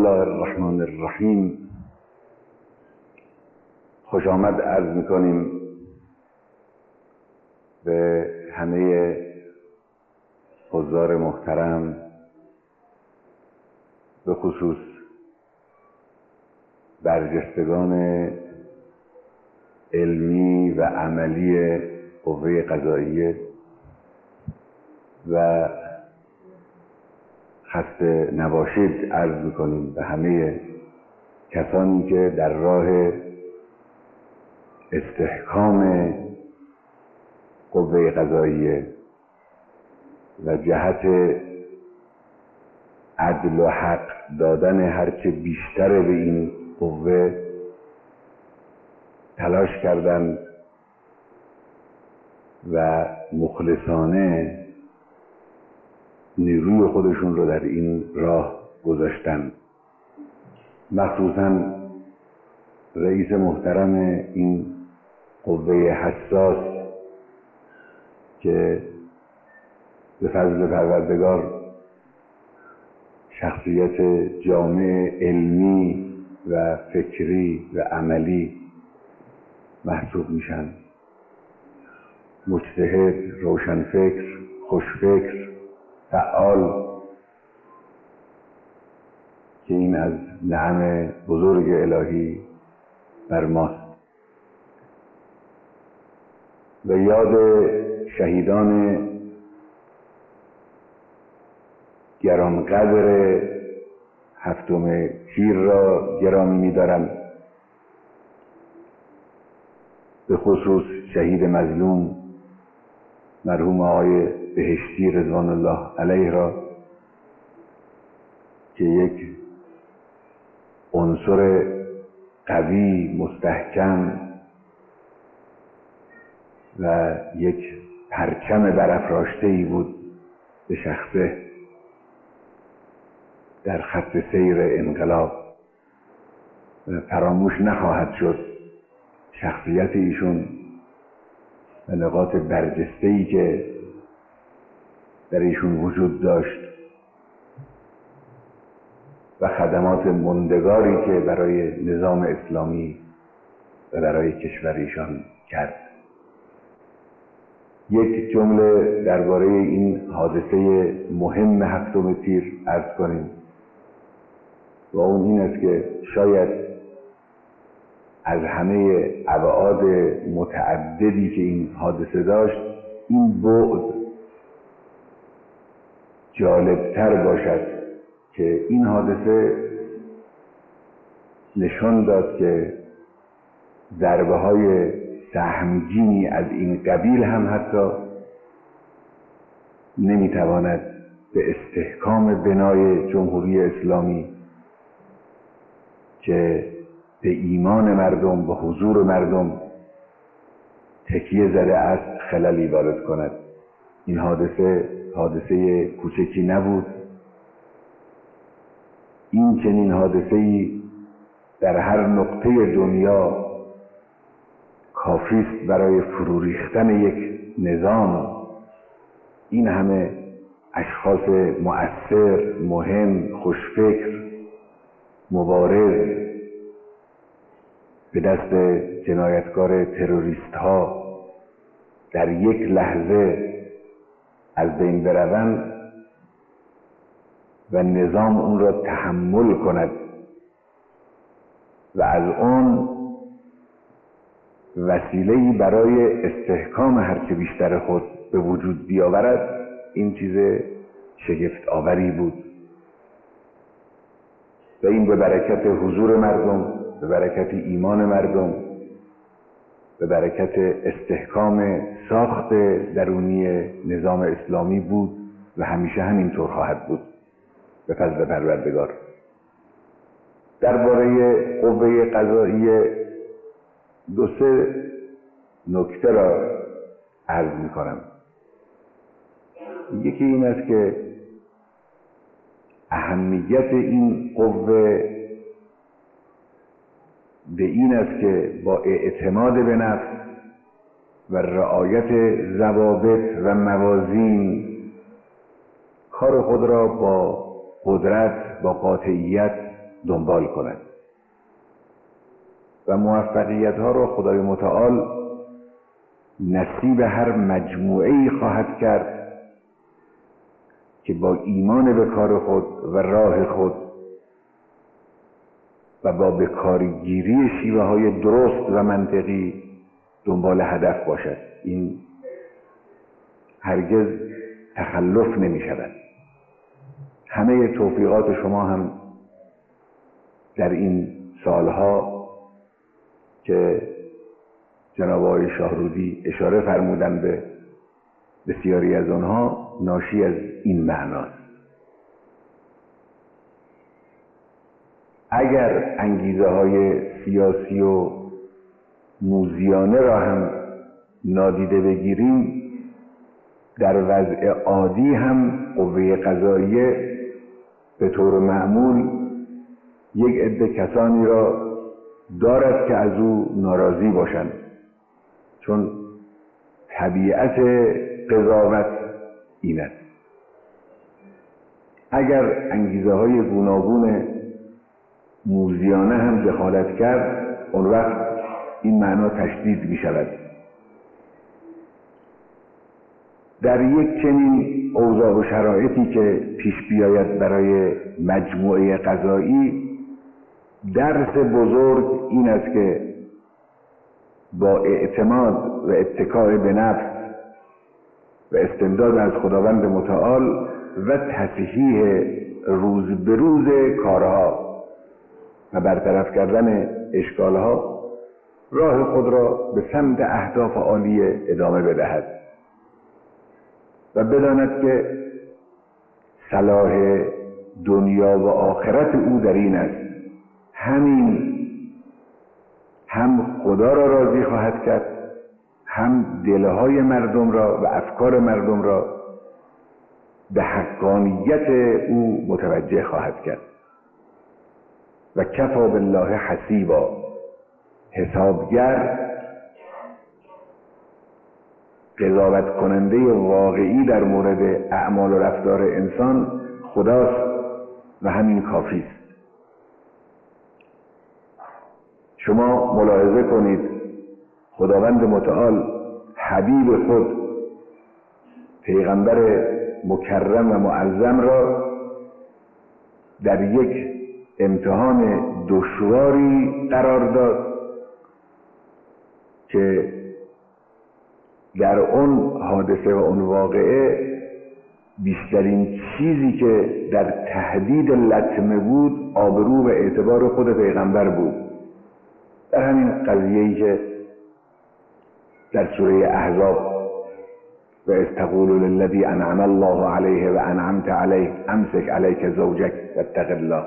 الله الرحمن الرحیم. خوش آمد عرض میکنیم به همه حضار محترم، به خصوص برجستگان علمی و عملی قوه قضاییه و خسته نباشید عرض میکنیم به همه کسانی که در راه استحکام قوه قضاییه و جهت عدل و حق دادن هرچه بیشتر به این قوه تلاش کردند و مخلصانه نیروی خودشون رو در این راه گذاشتن. مخصوصاً رئیس محترم این قوه حساس که به فضل پروردگار شخصیت جامع علمی و فکری و عملی محسوب میشن، مجتهد، روشنفکر، خوشفکر، فعال، که این از نعم بزرگ الهی بر ماست. و یاد شهیدان گرانقدر هفتم تیر را گرامی می‌دارم، به خصوص شهید مظلوم مرحوم آقای بهشتی رضوان الله علیه را که یک عنصر قوی، مستحکم و یک پرچم برافراشته‌ای بود به شخصه در خط سیر انقلاب و فراموش نخواهد شد شخصیت ایشون و نقاط برجسته‌ای که در ایشون وجود داشت و خدمات ماندگاری که برای نظام اسلامی و برای کشور ایشان کرد. یک جمله درباره این حادثه مهم هفتم تیر عرض کنیم و اون این است که شاید از همه ابعاد متعددی که این حادثه داشت، این بعد جالبتر باشد که این حادثه نشان داد که ضربه های سهمگینی از این قبیل هم حتی نمیتواند به استحکام بنای جمهوری اسلامی که به ایمان مردم، به حضور مردم تکیه زده است خللی وارد کند. این حادثه کوچکی نبود. این چنین حادثه‌ای در هر نقطه دنیا کافی است برای فرو ریختن یک نظام. این همه اشخاص مؤثر، مهم، خوشفکر، مبارز به دست جنایتکار تروریست ها در یک لحظه از بین بروند و نظام اون را تحمل کند و از اون وسیله‌ای برای استحکام هرچه بیشتر خود به وجود بیاورد، این چیز شگفت آوری بود و این به برکت حضور مردم، به برکت ایمان مردم، به برکت استحکام ساخت درونی نظام اسلامی بود و همیشه همینطور خواهد بود به فضل پروردگار. درباره قوه قضاییه دو سه نکته را عرض می‌کنم. یکی این است که اهمیت این قوه به این است که با اعتماد به نفس و رعایت ضوابط و موازین کار خود را با قدرت، با قاطعیت دنبال کند و موفقیت ها را خدای متعال نصیب هر مجموعه‌ای خواهد کرد که با ایمان به کار خود و راه خود و با به کارگیری شیوه های درست و منطقی دنبال هدف باشد. این هرگز تخلف نمی شود. همه توفیقات شما هم در این سالها که جناب آقای شاهرودی اشاره فرمودن به بسیاری از آنها ناشی از این معناست. اگر انگیزه های سیاسی و موذیانه را هم نادیده بگیریم، در وضع عادی هم قوه قضاییه به طور معمول یک عده کسانی را دارد که از او ناراضی باشند، چون طبیعت قضاوت این است. اگر انگیزه های گوناگون موذیانه هم دخالت کرد، اون وقت این معنا تشدید می شود. در یک چنین اوضاع و شرایطی که پیش بیاید برای مجموعه قضایی، درس بزرگ این است که با اعتماد و اتکاء به نفس و استمداد از خداوند متعال و تصحیح روز به روز کارها و برطرف کردن اشکالها راه خود را به سمت اهداف عالیه ادامه بدهد و بداند که صلاح دنیا و آخرت او در این است. همین هم خدا را راضی خواهد کرد، هم دلهای مردم را و افکار مردم را به حقانیت او متوجه خواهد کرد. و کفی بالله حسیبا، حسابگر، قضاوت کننده واقعی در مورد اعمال و رفتار انسان خداست و همین کافی است. شما ملاحظه کنید خداوند متعال حبیب خود پیغمبر مکرم و معظم را در یک امتحان دشواری قرار داد که در اون حادثه و اون واقعه بیشترین چیزی که در تهدید لطمه بود آبرو و اعتبار خود پیغمبر بود. در همین قضیه‌ای که در سوره احزاب و استقول للذی انعم الله علیه و انعمت علیه امسک علیک زوجک واتق الله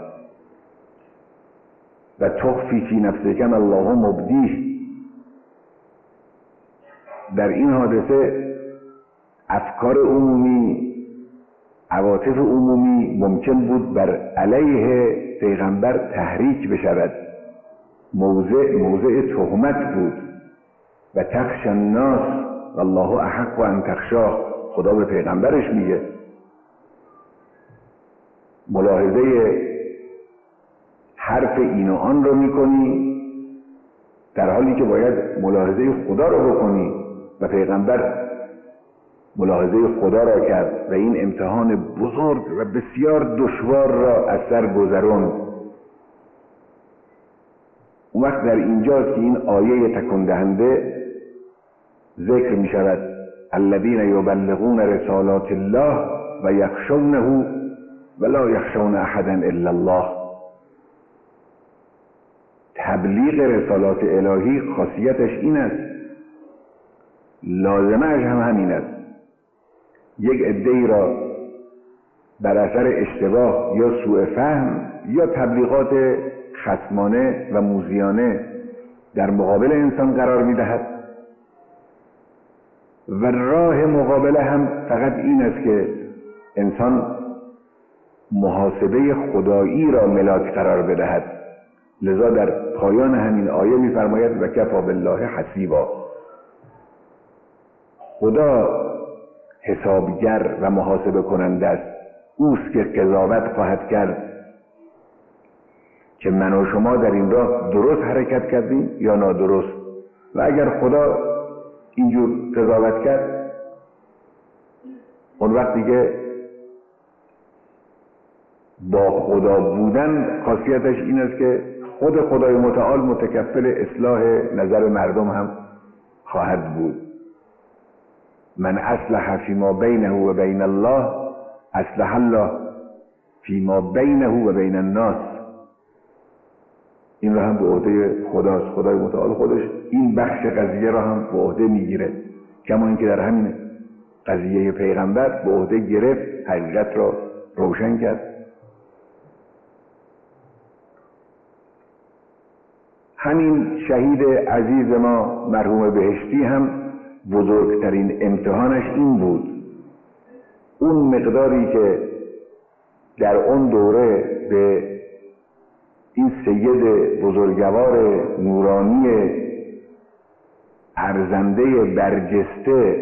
و تخفی فی نفسک ما الله مبدیه، در این حادثه افکار عمومی، عواطف عمومی ممکن بود بر علیه پیغمبر تحریک بشود. موضع تهمت بود و تخشى الناس والله احق ان تخشاه. خدا به پیغمبرش میگه ملاحظه حرف این و آن رو میکنی، در حالی که باید ملاحظه خدا رو بکنی و پیغمبر ملاحظه خدا را کرد و این امتحان بزرگ و بسیار دشوار را از سر گذراند. اون وقت در اینجاست که این آیه تکون دهنده ذکر می شود: الذین یبلغون رسالات الله و یخشونه ولا یخشون احدا الا الله. تبلیغ رسالات الهی خاصیتش این است، لازمش هم همین است. یک عده‌ای را بر اثر اشتباه یا سوء فهم یا تبلیغات خصمانه و موذیانه در مقابل انسان قرار می‌دهد و راه مقابله هم فقط این است که انسان محاسبه خدایی را ملاک قرار بدهد. لذا در پایان همین آیه می‌فرماید و کفی بالله حسیبا. خدا حسابگر و محاسبه کننده است. اوست که قضاوت خواهد کرد که من و شما در این راه درست حرکت کردیم یا نادرست. و اگر خدا اینجور قضاوت کرد، اون وقت دیگه با خدا بودن خاصیتش این است که خود خدای متعال متکفل اصلاح نظر مردم هم خواهد بود. من اصلح فیما بینه و بین الله اصلح الله فیما بینه و بین الناس. این را هم به عهده خداست. خدای متعال خودش این بخش قضیه را هم به عهده میگیره، کما اینکه در همین قضیه پیغمبر به عهده گرفت، حقیقت را روشن کرد. همین شهید عزیز ما مرحوم بهشتی هم بزرگترین امتحانش این بود، اون مقداری که در اون دوره به این سید بزرگوار نورانی ارزنده برجسته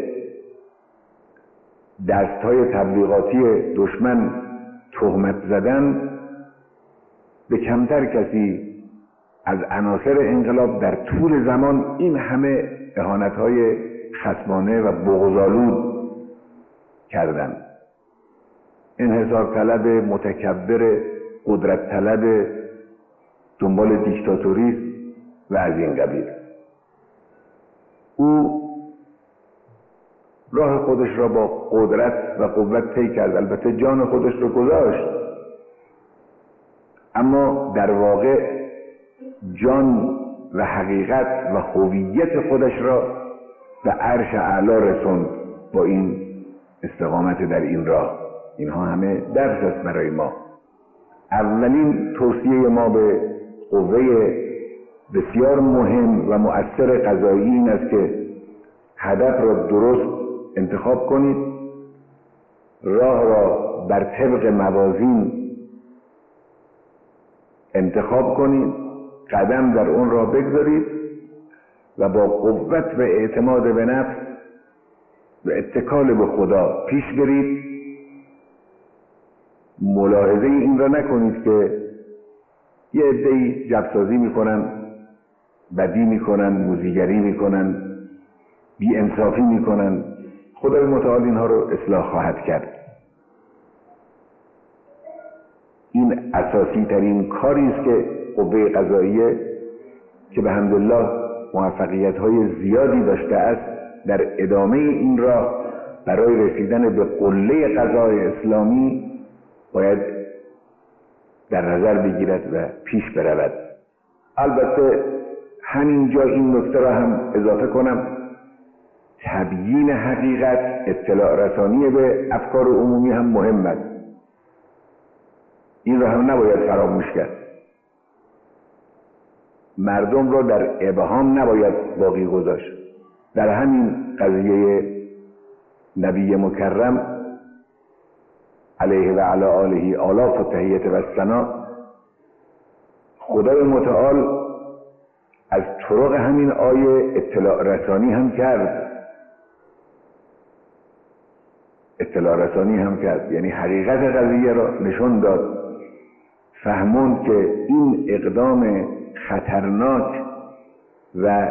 دستهای تبلیغاتی دشمن تهمت زدن، به کمتر کسی از عناصر انقلاب در طول زمان این همه اهانت‌های خصمانه و بغض‌آلود کردند. انحصار طلب، متکبر، قدرت طلب، دنبال دیکتاتوریسم و از این قبیل. او راه خودش را با قدرت و قوت طی کرد، البته جان خودش را گذاشت، اما در واقع جان و حقیقت و هویت خودش را به عرش اعلی رسوند با این استقامت در این راه. اینها همه درس است برای ما. اولین توصیه ما به قوه بسیار مهم و مؤثر قضایی این است که هدف را درست انتخاب کنید، راه را بر طبق موازین انتخاب کنید، قدم در اون راه بگذارید و با قوت و اعتماد به نفس و اتکال به خدا پیش برید. ملاحظه این را نکنید که یه عده‌ای جبسازی میکنن، بدی میکنن، موذیگری میکنن، بی انصافی میکنن. خدای متعال اینها رو اصلاح خواهد کرد. این اساسی ترین کاری است که قوه قضاییه که به حمدالله موفقیت های زیادی داشته است در ادامه این راه برای رسیدن به قله قضای اسلامی باید در نظر بگیرد و پیش برود. البته همینجا این نکته را هم اضافه کنم، تبیین حقیقت، اطلاع رسانی به افکار عمومی هم مهم است. این را هم نباید فراموش کرد. مردم را در ابهام نباید باقی گذاشت. در همین قضیه نبی مکرم علیه و علی آله آلاف و تحیت و ثنا، خدای متعال از طرق همین آیه اطلاع رسانی هم کرد. یعنی حقیقت قضیه را نشون داد، فهموند که این اقدام خطرناک و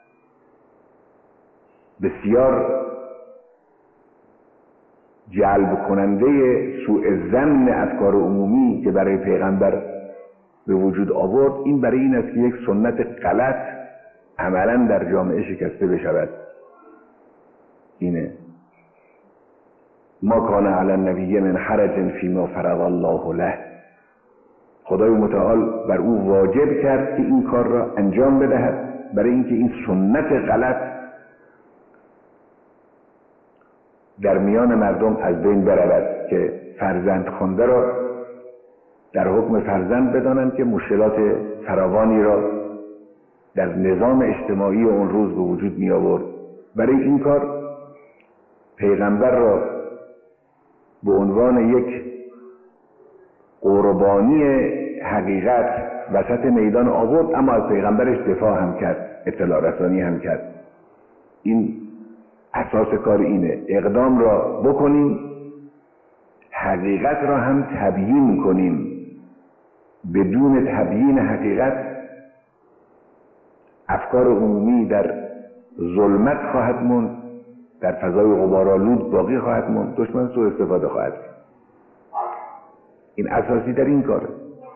بسیار جلب کننده سوء ظن افکار عمومی که برای پیغمبر به وجود آورد، این برای این است که یک سنت غلط عملا در جامعه شکسته بشود. اینه ما کان علی النبی من حرج فیما فرض الله له. خدای متعال بر او واجب کرد که این کار را انجام بدهد برای اینکه این سنت غلط در میان مردم از بین برود که فرزند خوانده را در حکم فرزند بدانند که مشکلات فراوانی را در نظام اجتماعی اون روز به وجود می آورد. برای این کار پیغمبر را به عنوان یک قربانی حقیقت وسط میدان آورد، اما از پیغمبرش دفاع هم کرد، اطلاع رسانی هم کرد. این اساس کار اینه، اقدام را بکنیم، حقیقت را هم تبیین کنیم. بدون تبیین حقیقت افکار عمومی در ظلمت خواهد موند، در فضای غبارآلود باقی خواهد موند، دشمن سوء استفاده خواهد کرد. این اساسی در این کاره.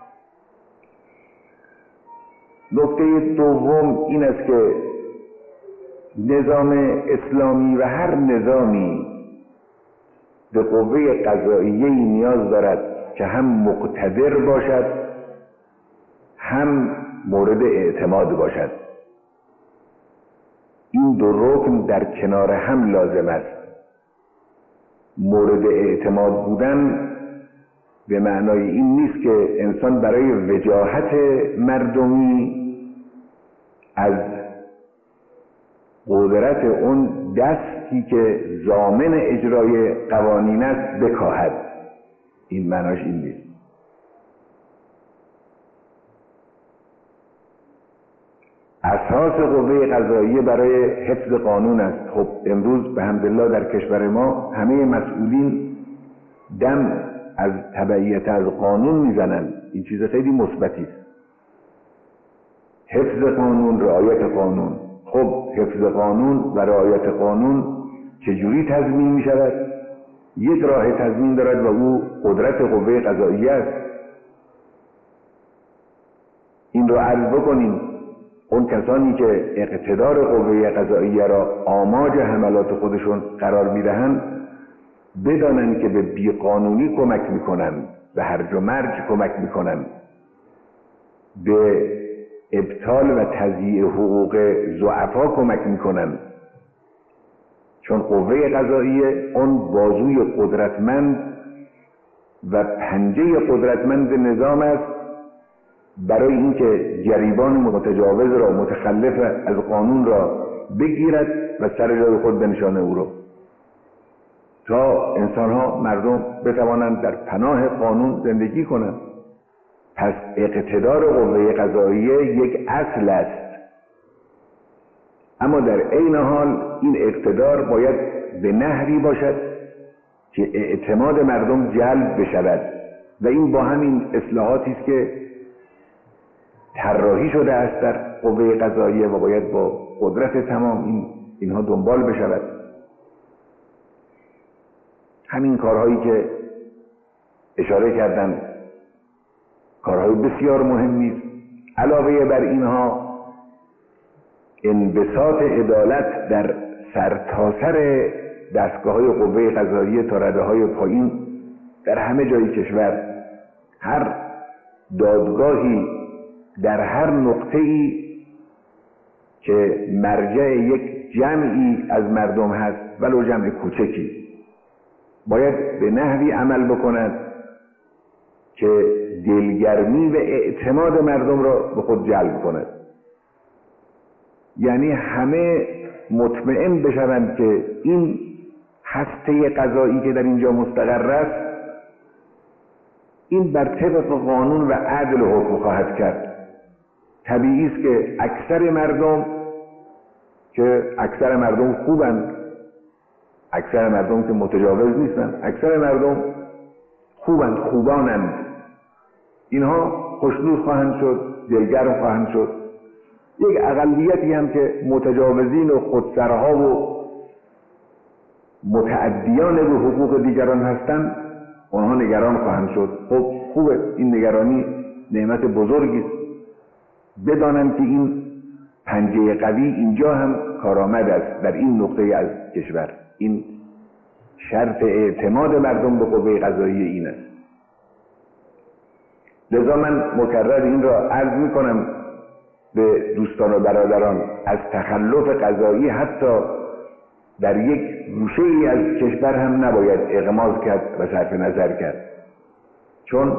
نکته دوم این است که نظام اسلامی و هر نظامی به قوه قضاییه‌ای نیاز دارد که هم مقتدر باشد هم مورد اعتماد باشد. این دو رکن در کنار هم لازم است. مورد اعتماد بودن به معنای این نیست که انسان برای وجاهت مردمی از قدرت اون دستی که ضامن اجرای قوانین است بکاهد. این معناش این نیست. اساس قوه قضاییه برای حفظ قانون است. خب امروز به حمدالله در کشور ما همه مسئولین دم از تبعیت از قانون میزنن. این چیز خیلی مثبتی است. حفظ قانون، رعایت قانون. خب حفظ قانون و رعایت قانون چجوری تضمین می شود؟ یک راه تضمین دارد و او قدرت قوه قضاییه است. این رو عرض بکنیم. اون کسانی که اقتدار قوه قضاییه را آماج حملات خودشون قرار میدهند بدانند که به بیقانونی کمک میکنند، به هرج و مرج کمک میکنند، به ابطال و تضییع حقوق ضعفا کمک میکنند. چون قوه قضاییه اون بازوی قدرتمند و پنجه قدرتمند نظام است برای اینکه گریبان متجاوز را، متخلف از قانون را بگیرد و سر جای خود بنشانه او را، تا انسانها، مردم بتوانند در پناه قانون زندگی کنند. پس اقتدار قوه قضاییه یک اصل است، اما در عین حال این اقتدار باید به نحوی باشد که اعتماد مردم جلب بشود و این با همین اصلاحاتی است که طراحی شده است در قوه قضاییه و باید با قدرت تمام اینها دنبال بشود. همین کارهایی که اشاره کردم کارهای بسیار مهمی است. علاوه بر اینها انبساط عدالت در سرتاسر دستگاه‌های قوه قضاییه تا رده‌های پایین در همه جای کشور، هر دادگاهی در هر نقطه‌ای که مرجع یک جمعی از مردم هست ولو جمع کوچکی، باید به نحوی عمل بکند که دلگرمی و اعتماد مردم را به خود جلب کند. یعنی همه مطمئن بشوند که این هسته قضایی که در اینجا مستقر است این بر طبق قانون و عدل حکم خواهد کرد. طبیعی است که اکثر مردم خوبند، اکثر مردم که متجاوز نیستند، اکثر مردم خوبند، خوبانند. اینها خوشنود خواهند شد، دلگرم خواهند شد. یک اقلیتی هم که متجاوزین و خودسرها و متعدیان به حقوق دیگران هستند، آنها نگران خواهند شد. خب خوبه، این نگرانی نعمت بزرگی است. بدانند که این پنجه قوی اینجا هم کارآمد است در این نقطه از کشور. این شرط اعتماد مردم به قوه قضاییه این است. لذا من مکرر این را عرض می کنم به دوستان و برادران، از تخلف قضایی حتی در یک گوشه ای از کشور هم نباید اغماض کرد و صرف نظر کرد، چون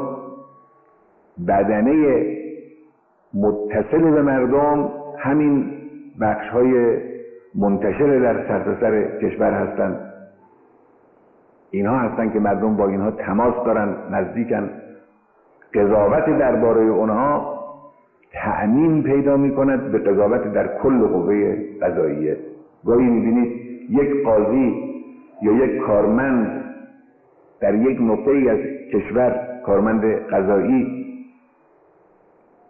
بدنه متصل به مردم همین بخش‌های منتشر در سرتاسر کشور هستند. اینها هستند که مردم با اینها تماس دارن، نزدیکن. قضاوت درباره اونها تأمین پیدا می‌کند به قضاوت در کل قوه قضاییه. گاهی می‌بینید یک قاضی یا یک کارمند در یک نقطه‌ای از کشور، کارمند قضایی،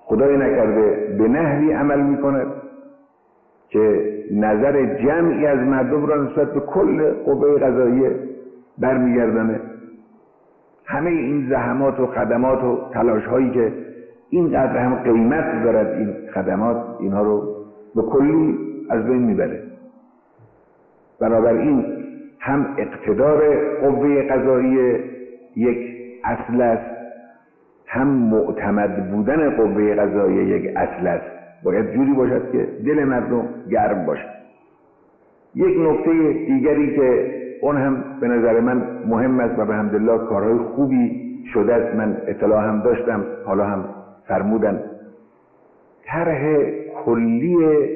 خدای نکرده به نحوی عمل میکند که نظر جمعی از مردم را نسبت به کل قوه قضاییه برمیگردانه. همه این زحمات و خدمات و تلاش هایی که اینقدر هم قیمت دارد این خدمات، اینها رو به کلی از بین میبره. بنابراین هم اقتدار قوه قضاییه یک اصل است، هم معتمد بودن قوه قضاییه یک اصل است. باید جوری باشد که دل مردم گرم باشد. یک نکته دیگری که اون هم به نظر من مهم است و به حمدالله کارهای خوبی شده است، من اطلاع هم داشتم، حالا هم فرمودن، طرح کلی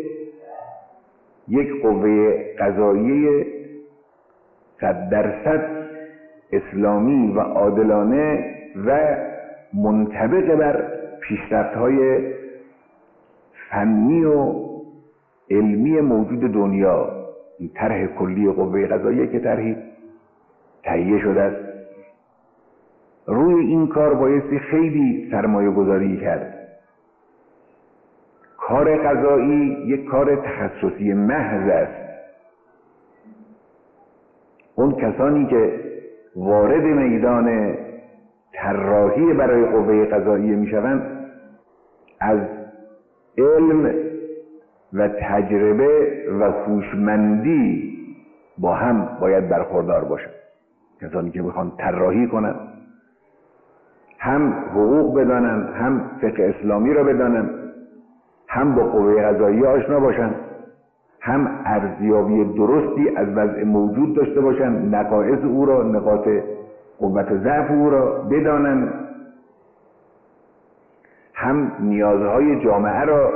یک قوه قضاییه 100% اسلامی و عادلانه و منطبق بر پیشرفت‌های فنی و علمی موجود دنیا. این طرح کلی قوه قضاییه که طرحی تهیه شده است. روی این کار بایستی خیلی سرمایه گذاری کرد. کار قضایی یک کار تخصصی محض است. اون کسانی که وارد میدان طراحی برای قوه قضاییه میشوند از علم و تجربه و هوشمندی با هم باید برخوردار باشند. کسانی که میخوان طراحی کنند هم حقوق بدانند، هم فقه اسلامی را بدانند، هم با قوه قضاییه آشنا باشند، هم ارزیابی درستی از وضع موجود داشته باشند، نقائص او را، نقاط قوت و ضعف او را بدانند، هم نیازهای جامعه را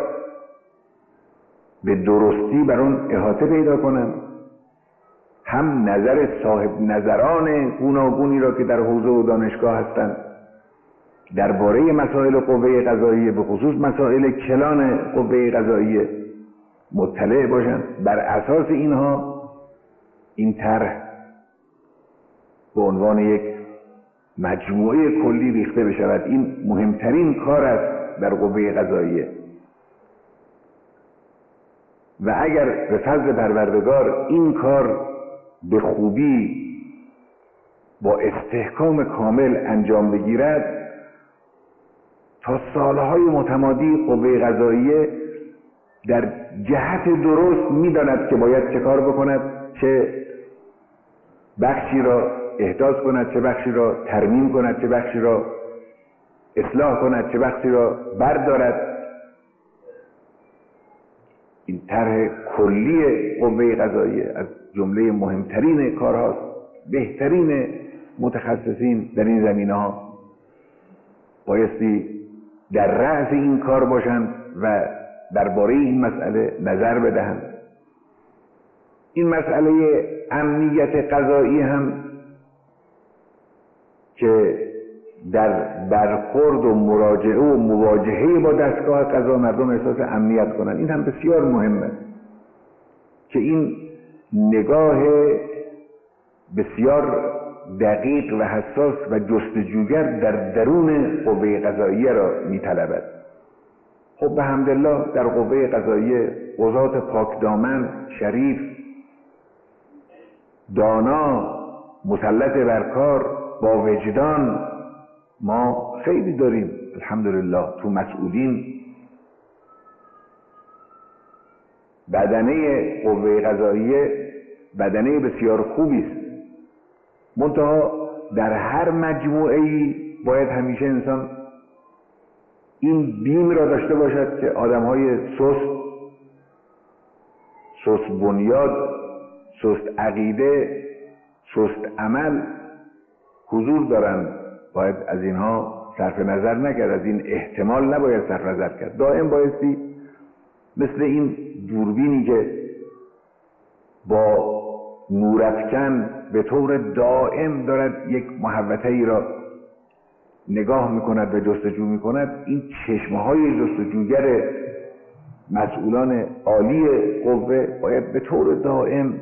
به درستی بر اون احاطه پیدا کنند، هم نظر صاحب نظران گوناگونی را که در حوزه و دانشگاه هستند درباره مسائل قوه قضاییه، به خصوص مسائل کلان قوه قضاییه مطلع باشند. بر اساس اینها این طرح به عنوان یک مجموعه کلی ریخته بشود. این مهمترین کار است در قوه قضاییه و اگر به فضل پروردگار این کار به خوبی با استحکام کامل انجام بگیرد، تا سالهای متمادی قوه قضاییه در جهت درست میداند که باید چه کار بکند، چه بخشی را احداث کند، چه بخشی را ترمیم کند، چه بخشی را اصلاح کند، چه بخشی را بردارد. این طرح کلی قوه قضاییه از جمله مهمترین کارهاست. بهترین متخصصین در این زمینه‌ها بایستی در رأس این کار باشند و درباره این مسئله نظر بدهند. این مسئله امنیت قضایی هم که در برخورد و مراجعه و مواجهه با دستگاه قضا مردم احساس امنیت کنند، این هم بسیار مهمه که این نگاه بسیار دقیق و حساس و جستجوگر در درون قوه قضاییه را می‌طلبد. خب به حمدالله در قوه قضاییه قضات پاکدامن، شریف، دانا، مسلط بر کار، با وجدان ما خیلی داریم الحمدلله. تو مسئولین بدنه قوه قضاییه بدنه بسیار خوبی است، منتها در هر مجموعه‌ای باید همیشه انسان این بیم را داشته باشد که آدم‌های سست بنیاد، سست عقیده، سست عمل حضور دارند. باید از اینها صرف نظر نکرد، از این احتمال نباید صرف نظر کرد. دائم بایستی مثل این دوربینی که با نورافکن به طور دائم دارد یک محوطه‌ای را نگاه میکند و جستجو میکند، این چشمه‌های جستجوگر مسئولان عالی قوه باید به طور دائم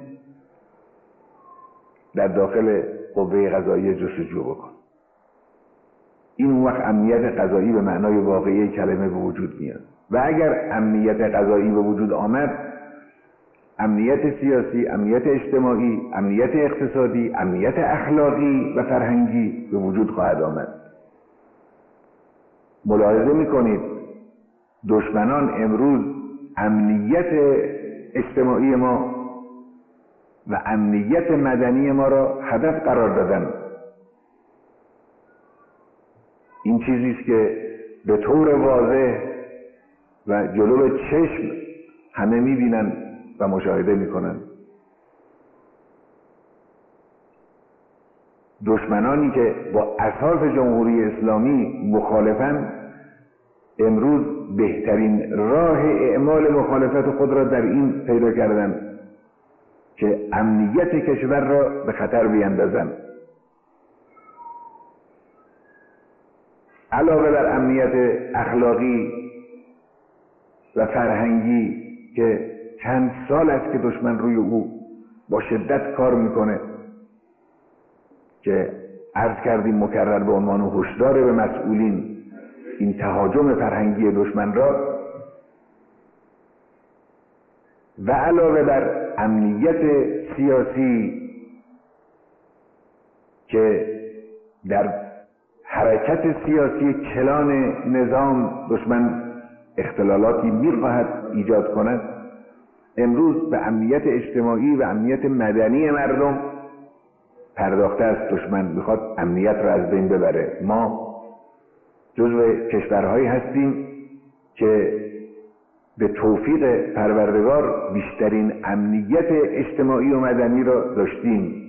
در داخل قوه قضاییه جستجو بکن. این اون وقت امنیت غذایی به معنای واقعی کلمه به وجود میاد. و اگر امنیت غذایی به وجود آمد، امنیت سیاسی، امنیت اجتماعی، امنیت اقتصادی، امنیت اخلاقی و فرهنگی به وجود خواهد آمد. ملاحظه میکنید دشمنان امروز امنیت اجتماعی ما و امنیت مدنی ما را هدف قرار دادن. این چیزی است که به طور واضح و جلو چشم همه میبینن و مشاهده میکنن. دشمنانی که با اساس جمهوری اسلامی مخالفن امروز بهترین راه اعمال مخالفت خود را در این پیدا کردن که امنیت کشور را به خطر بیندازن. علاوه بر امنیت اخلاقی و فرهنگی که چند سال است که دشمن روی او با شدت کار میکنه، که عرض کردیم مکرر به عنوان هشدار به مسئولین این تهاجم فرهنگی دشمن را، و علاوه بر امنیت سیاسی که در حرکت سیاسی کلان نظام دشمن اختلالاتی میخواهد ایجاد کند، امروز به امنیت اجتماعی و امنیت مدنی مردم پرداخته است. دشمن میخواد امنیت را از بین ببره. ما جزو کشورهایی هستیم که به توفیق پروردگار بیشترین امنیت اجتماعی و مدنی را داشتیم.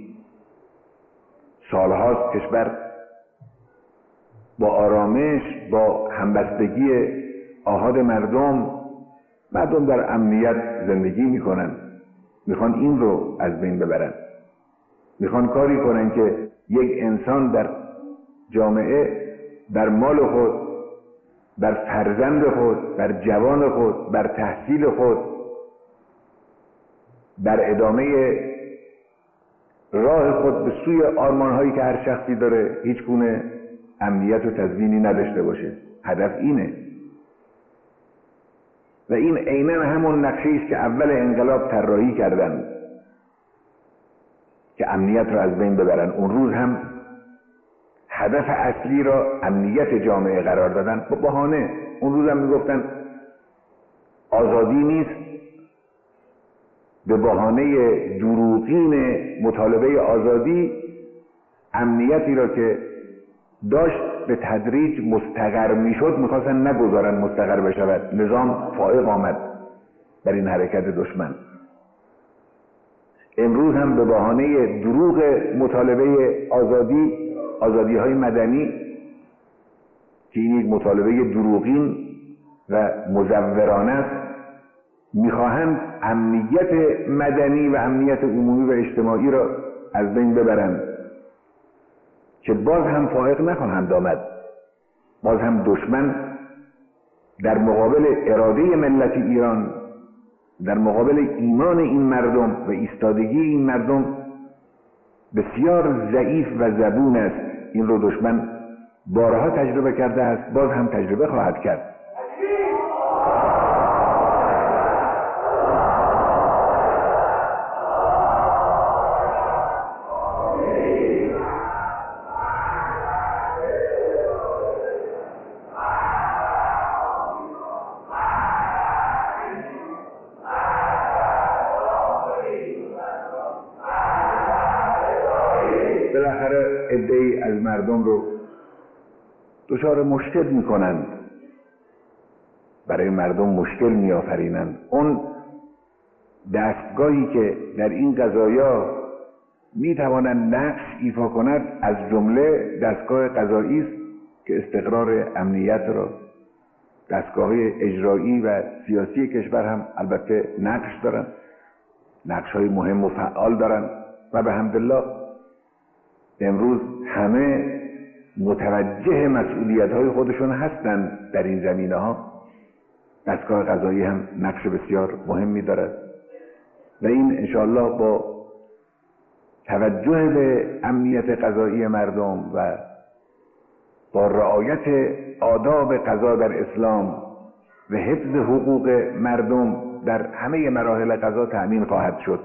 سالهاست کشور با آرامش، با همبستگی آحاد مردم در امنیت زندگی میکنن. میخوان این رو از بین ببرن. میخوان کاری کنن که یک انسان در جامعه بر مال خود، بر فرزند خود، بر جوان خود، بر تحصیل خود، بر ادامه راه خود به سوی آرمانهایی که هر شخصی داره هیچ گونه امنیت و تضمینی نداشته باشه. هدف اینه. و این عیناً همون نقشه‌ای است که اول انقلاب طراحی کردن که امنیت را از بین ببرن. اون روز هم هدف اصلی را امنیت جامعه قرار دادن با بهانه. اون روز هم میگفتن آزادی نیست، به بهانه دروغین مطالبه آزادی امنیتی را که داشت به تدریج مستقر میشد میخواستن نگذارن مستقر بشود. نظام فائق آمد در این حرکت دشمن. امروز هم به بهانه دروغ مطالبه آزادی های مدنی که این یک مطالبه دروغین و مزورانه است، میخواهند امنیت مدنی و امنیت عمومی و اجتماعی را از بین ببرند که باز هم فائق نخواهند آمد. باز هم دشمن در مقابل اراده ملت ایران، در مقابل ایمان این مردم و ایستادگی این مردم بسیار ضعیف و زبون است. این رو دشمن بارها تجربه کرده است، باز هم تجربه خواهد کرد. بالاخره عده‌ای از مردم رو دچار مشکل میکنند، برای مردم مشکل میآفرینند. اون دستگاهی که در این قضایا میتوانند نقش ایفا کند از جمله دستگاه قضایی است که استقرار امنیت را، دستگاه اجرایی و سیاسی کشور هم البته نقش دارند، نقش‌های مهم و فعال دارند و به حمدالله امروز همه متوجه مسئولیت‌های خودشون هستند در این زمینه‌ها. دستگاه قضایی هم نقش بسیار مهمی دارد و این انشاءالله با توجه به امنیت قضایی مردم و با رعایت آداب قضا در اسلام و حفظ حقوق مردم در همه مراحل قضا تأمین خواهد شد.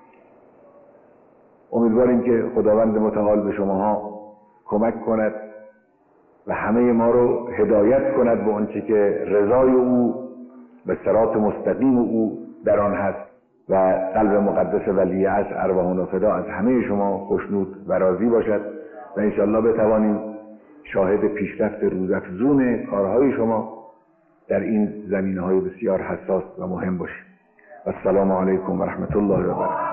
امیدواریم که خداوند متعال به شماها کمک کند و همه ما رو هدایت کند به آنچه که رضای او و صراط مستقیم او در آن هست و قلب مقدس ولی عصر ارواحنا فدا از همه شما خوشنود و راضی باشد و انشاءالله بتوانیم شاهد پیشرفت روزافزون کارهای شما در این زمینه‌های بسیار حساس و مهم باشیم. السلام علیکم و رحمت الله و برکاته.